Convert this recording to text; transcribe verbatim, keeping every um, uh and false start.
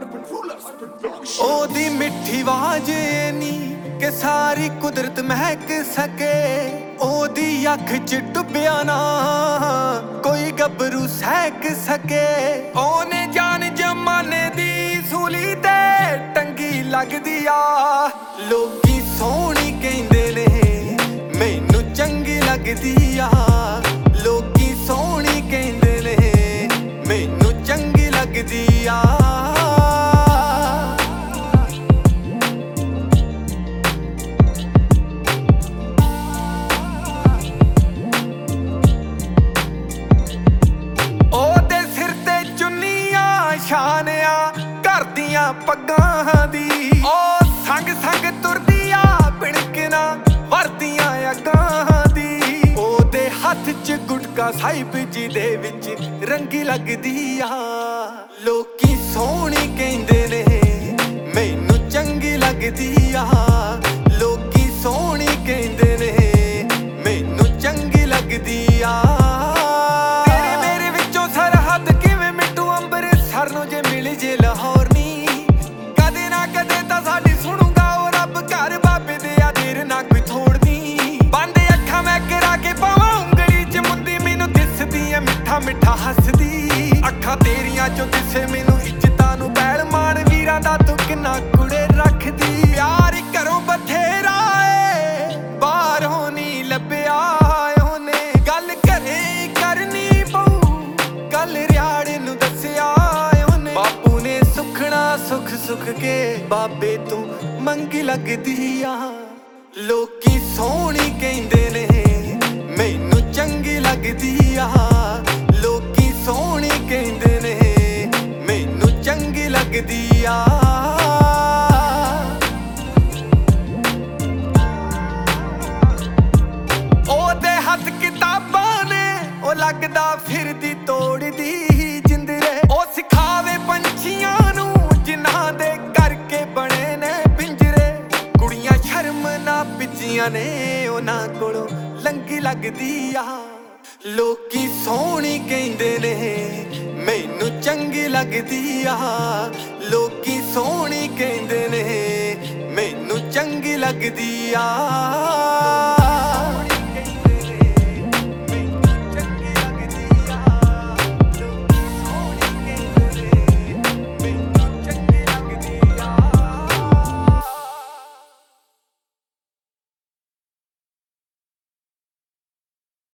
ओदी मिठी आवाज नी कि सारी कुदरत महक सके। ओदी अख च डुबिया ना कोई गबरू सहक सके। ओने जान जमाने दी सूली ते टंगी लगदी आ। लोकी सोहनी कहंदे ने मैनू चंगी लगदी आ। लोकी सोहनी कहंदे ने मैनू चंगी लगदी आ। शानिया घर दियां पग्गां दी ओ संग संग तुरदी आ पिणकना वरदियां अग्गां दी। ओदे हत्थ च गुटका साहिब जी दे विच रंगी लगदी आ। लोकी सोहनी कहंदे ने मैनू चंगी लगदी आ। लोकी सोहनी कहंदे ने मैनू चंगी लगदी आ। जे मिल जे लाहौर नी कदे ना कदे तां साडी सुनूंगा ओ रब घर बाबे दे आ देर ना कोई थोड़नी। बंद अखां मैं करा के पावां उंगली च मुंदी मैनू दिसदी ऐ मिठा मिठा हसदी। अखां तेरियां चों दिसे मैनू इज्जतां नू बैल मान वीरां दा तू किन्ना कुड़े रखदी। प्यार घरों बथेरा ए बाहरों नी लभ्या ओने गल घरे करनी पऊ गल रियाड़े नू दस्सिया। बापू ने सुखना सुख सुख के बाबे तू मंगी लगदी आ। लोकी सोहनी कहंदे ने मैनू चंगी लगदी आ। लोकी सोहनी कहंदे ने मैनू चंगी लगदी आ। ओदे हत्थ किताबां ने ओ लगदा फिरदी तोड़दी जिंदरे। ओ सिखावे पंछियां नू जिन्हां दे करके बने ने पिंजरे। कुड़ियां शर्म ना पिजियां ने उन्हां कोलों लंगी लगदी आ। लोकी सोहनी कहंदे ने मैनू चंगी लगदी आ। लोकी सोहनी कहंदे ने मैनू चंगी लगदी आ।